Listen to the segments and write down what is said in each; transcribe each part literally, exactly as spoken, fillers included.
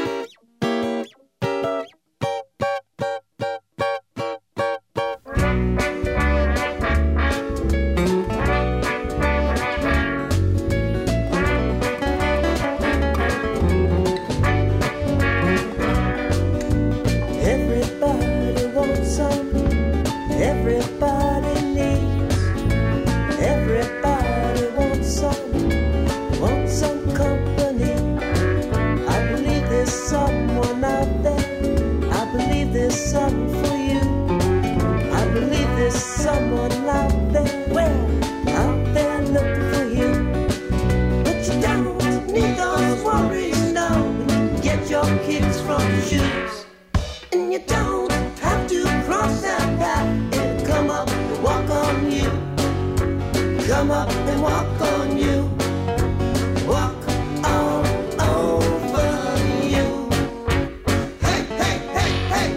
Everybody wants some, everybody needs, everybody wants some, wants some company. I believe there's someone out there, I believe there's something for you. I believe there's someone out there, well, out there looking for you. But you don't need those worries, no, get your kicks from your shoes. And you don't have to cross that path, it'll come up and walk on you. Come up and walk on you. Walk all over you. Hey, hey, hey, hey.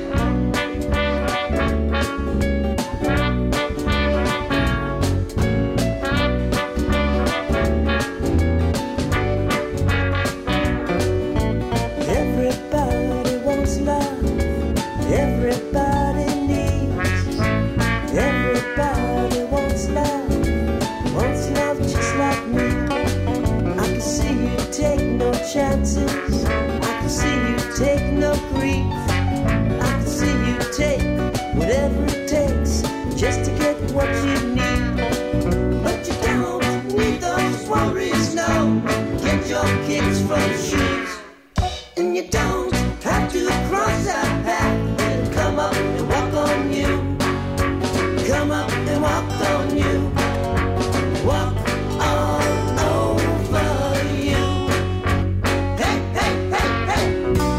Everybody wants love, everybody needs, everybody wants love, wants love just like me. I can see you take no chances, I can see you take no grief. I can see you take whatever it takes just to get what you need. But you don't need those worries, no, get your kicks from your shoes. And you don't have to cross that path, it'll come up and walk on you. Come up and walk on you. Walk all over you. Hey, hey, hey, hey.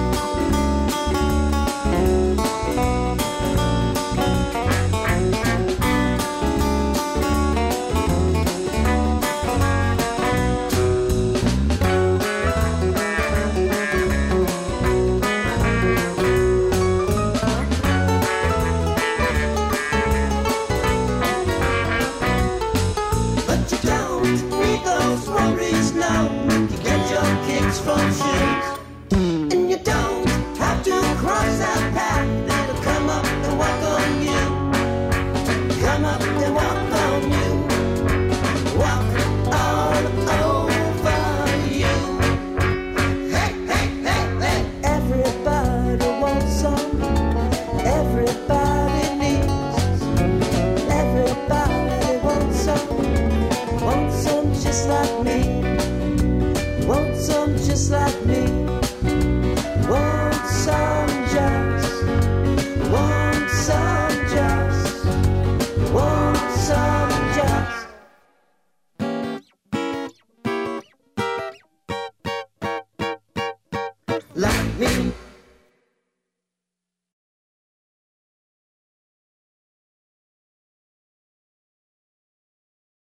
But you don't need those worries, no, you get your kicks from shoes. And you don't have to cross that path, it'll come up and walk on you. Come up and walk on you. Walk all over you. Hey, hey, hey, hey. Everybody wants some, everybody needs, everybody wants some, want some just like me, want some just like me, want some just, want some just, want some just. Like me.